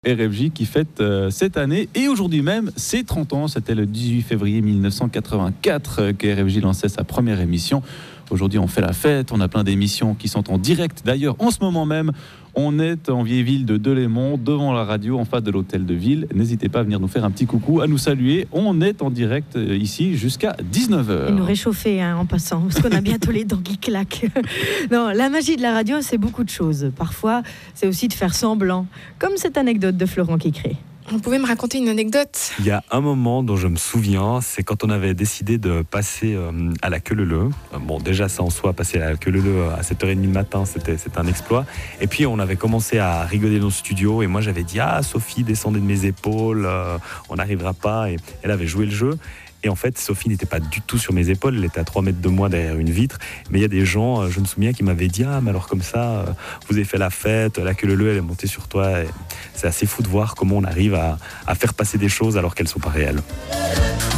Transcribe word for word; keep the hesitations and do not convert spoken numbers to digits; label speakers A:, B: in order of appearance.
A: R F J qui fête euh, cette année et aujourd'hui même ses trente ans. C'était le dix-huit février mille neuf cent quatre-vingt-quatre que R F J lançait sa première émission. Aujourd'hui on fait la fête, on a plein d'émissions qui sont en direct. D'ailleurs en ce moment même on est en vieille ville de Delémont devant la radio en face de l'hôtel de ville. N'hésitez pas à venir nous faire un petit coucou, à nous saluer. On est en direct ici jusqu'à dix-neuf heures.
B: Et nous réchauffer hein, en passant parce qu'on a bientôt les dents qui claquent. Non, la magie de la radio c'est beaucoup de choses. Parfois c'est aussi de faire semblant, comme cette anecdote de Florent Quicré.
C: Vous pouvez me raconter une anecdote ?
D: Il y a un moment dont je me souviens, c'est quand on avait décidé de passer euh, à la queue leu-leu. Bon, déjà ça en soi, passer à la queue leu-leu à sept heures trente le matin, c'était, c'était un exploit. Et puis on avait commencé à rigoler dans le studio et moi j'avais dit « Ah Sophie, descendez de mes épaules, euh, on n'arrivera pas ». Et elle avait joué le jeu. Et en fait, Sophie n'était pas du tout sur mes épaules, elle était à trois mètres de moi derrière une vitre. Mais il y a des gens, je me souviens, qui m'avaient dit « Ah, mais alors comme ça, vous avez fait la fête, la queue leu-leu, elle est montée sur toi. » Et c'est assez fou de voir comment on arrive à, à faire passer des choses alors qu'elles ne sont pas réelles.